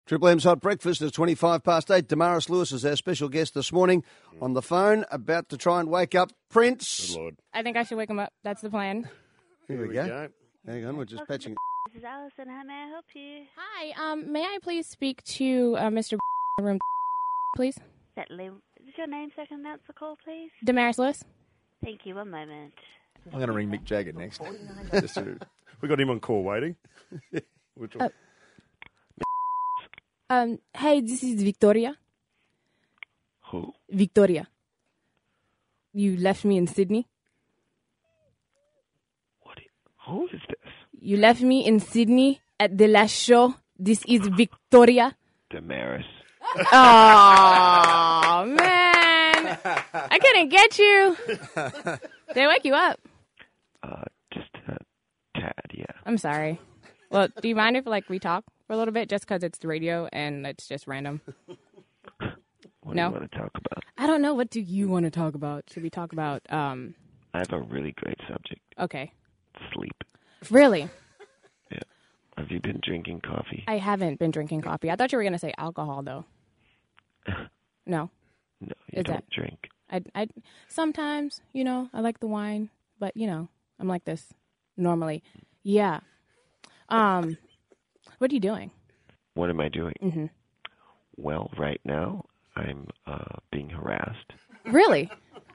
Triple M's Hot Breakfast is 25 past 8. Damaris Lewis is our special guest this morning on the phone, about to try and wake up Prince. Good Lord. I think I should wake him up. That's the plan. Here we go. Hang on, we're just patching. This is Alison. How may I help you? Hi. May I please speak to Mr. Room, please? Certainly. Is your name so I can announce the call, please? Damaris Lewis. Thank you. One moment. I'm going to ring Mick Jagger next. We got him on call waiting. Hey, this is Victoria. Who? Victoria. You left me in Sydney. Who is this? You left me in Sydney at the last show. This is Victoria. Damaris. Oh, man. I couldn't get you. Did I wake you up? Just a tad, yeah. I'm sorry. Well, do you mind if we talk for a little bit, just because it's the radio and it's just random? What No? do you want to talk about? I don't know. What do you want to talk about? Should we talk about, I have a really great subject. okay. Sleep. Really? Yeah. Have you been drinking coffee? I haven't been drinking coffee. I thought you were going to say alcohol, though. No. No, you Is don't that- drink. I sometimes, I like the wine, but, I'm like this normally. Yeah. What are you doing? What am I doing? Mm-hmm. Well, right now, I'm being harassed. Really?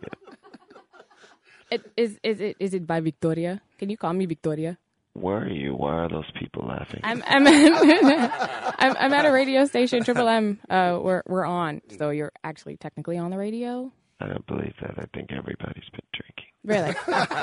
Is it by Victoria? Can you call me Victoria? Where are you? Why are those people laughing? I'm I'm at a radio station, Triple M. We're on, so you're actually technically on the radio. I don't believe that. I think everybody's been drinking. Really?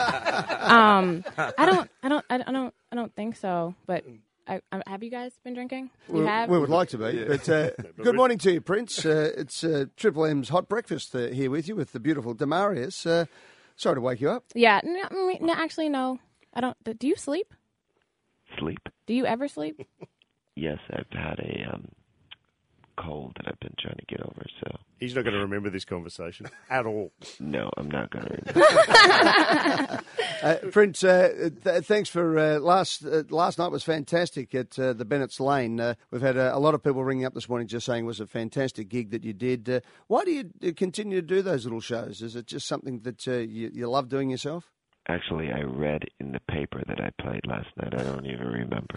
I don't think so. But have you guys been drinking? You have. We would like to be. But good morning to you, Prince. It's Triple M's Hot Breakfast here with you with the beautiful Damaris. Sorry to wake you up. Yeah. No, actually, no. I don't. Do you sleep? Sleep? Do you ever sleep? Yes, I've had a cold that I've been trying to get over, so... He's not going to remember this conversation at all. No, I'm not going to remember. Prince, thanks for last night was fantastic at the Bennett's Lane. We've had a lot of people ringing up this morning just saying it was a fantastic gig that you did. Why do you continue to do those little shows? Is it just something that you love doing yourself? Actually, I read in the paper that I played last night. I don't even remember.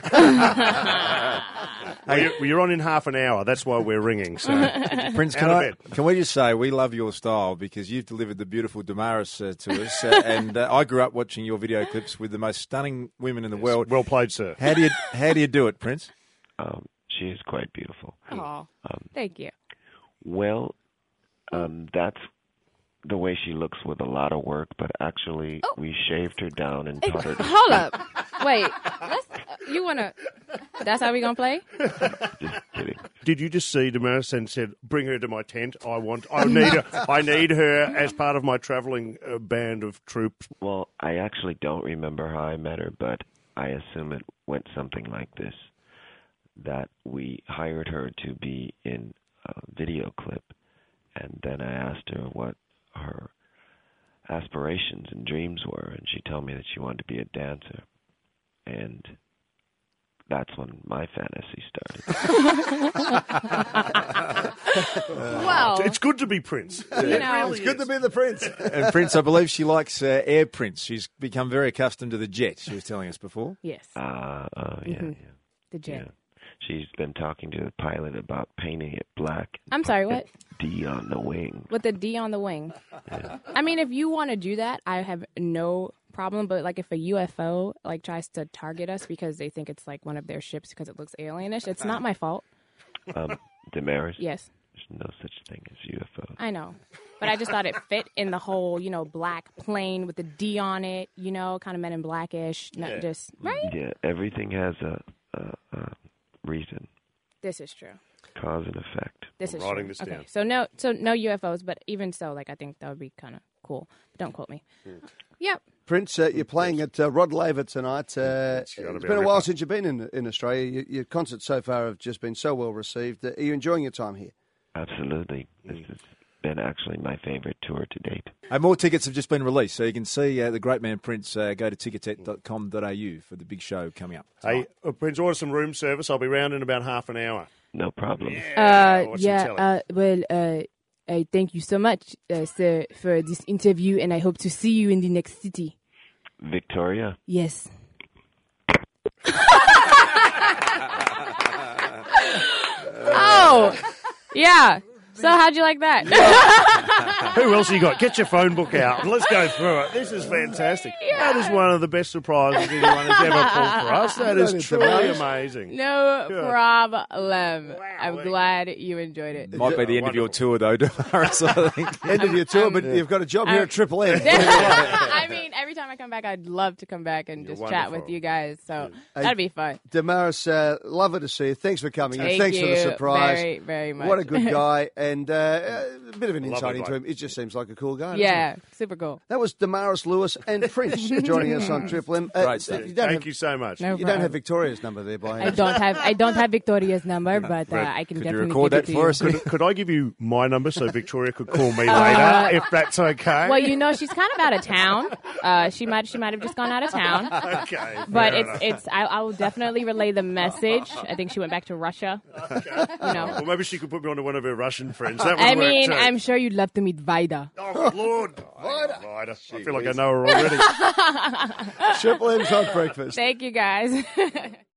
Well, you're on in half an hour. That's why we're ringing. So. Prince, can we just say we love your style because you've delivered the beautiful Damaris to us. And I grew up watching your video clips with the most stunning women in the world. Well played, sir. How do you do it, Prince? She is quite beautiful. Oh, thank you. Well, that's the way she looks with a lot of work, but actually we shaved her down and taught her to Hold up. Wait. That's how we going to play? Just kidding. Did you just see Damaris and said, "Bring her to my tent. I need her as part of my travelling band of troops." Well, I actually don't remember how I met her, but I assume it went something like this, that we hired her to be in a video clip, and then I asked her what her aspirations and dreams were, and she told me that she wanted to be a dancer, and that's when my fantasy started. Well, It's good to be Prince. It's good to be the Prince. And Prince, I believe she likes Air Prince. She's become very accustomed to the jet, she was telling us before. yes. Yeah. The jet. Yeah. She's been talking to the pilot about painting it black. I'm sorry, what? D on the wing. With the D on the wing. Yeah. I mean, if you want to do that, I have no problem. But if a UFO tries to target us because they think it's one of their ships because it looks alienish, it's not my fault. Damaris? Yes, There's no such thing as UFO. I know. But I just thought it fit in the whole, black plane with the D on it, kind of Men in Blackish. Not just, right? Yeah, everything has a reason, This is true. cause and effect. This I'm is writing true. this Okay, down. so no UFOs, but even so, I think that would be kind of cool. But don't quote me. Yep. Prince, you're playing at Rod Laver tonight. It's gotta be been a a while ripper. since you've been in Australia. Your concerts so far have just been so well received. Are you enjoying your time here? Absolutely. This has been actually my favorite tour to date. And more tickets have just been released, so you can see the great man Prince. Go to ticketet.com.au for the big show coming up tonight. Hey, Prince, order some room service. I'll be round in about half an hour. No problem. I thank you so much, sir, for this interview, and I hope to see you in the next city. Victoria? Yes. Oh, yeah. So how'd you like that? Who else you got? Get your phone book out and let's go through it. This is fantastic. That is one of the best surprises anyone has ever pulled for us. That is truly amazing. No problem. I'm glad you enjoyed it. Might be the end of your tour, though, Damaris, I think. End of your tour, but you've got a job here at Triple M. I mean, every time I come back, I'd love to come back and just chat with you guys. So that'd be fun. Damaris, lovely to see you. Thanks for coming in. Thanks for the surprise. Very, very much. What a good guy. And a bit of an insight into him. It just seems like a cool guy. Yeah, super cool. That was Damaris Lewis and Prince joining us on Triple M. Great stuff. Thank you so much. No You don't have Victoria's number there, by I don't have Victoria's number, but I can Could you definitely record give that it to for you. us? Could I give you my number so Victoria could call me later, if that's okay? Well, you know, she's kind of out of town. She might have just gone out of town. Okay. But fair enough. I will definitely relay the message. I think she went back to Russia. You know. Well, maybe she could put me on to one of her Russian friends. That would I work mean, too. I'm sure you'd love to meet Vida. Oh, Lord. Vida. I feel like I know her already. Triple M's Hot Breakfast. Thank you, guys.